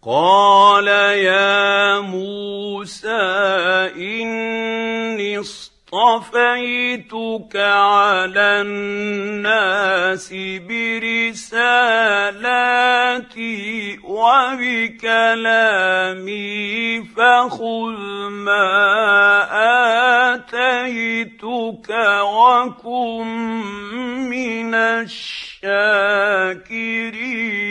قال يا موسى إني اصطفيتك على الناس برسالاتي وبكلامي فخذ ما آتيتك وكن من الشاكرين.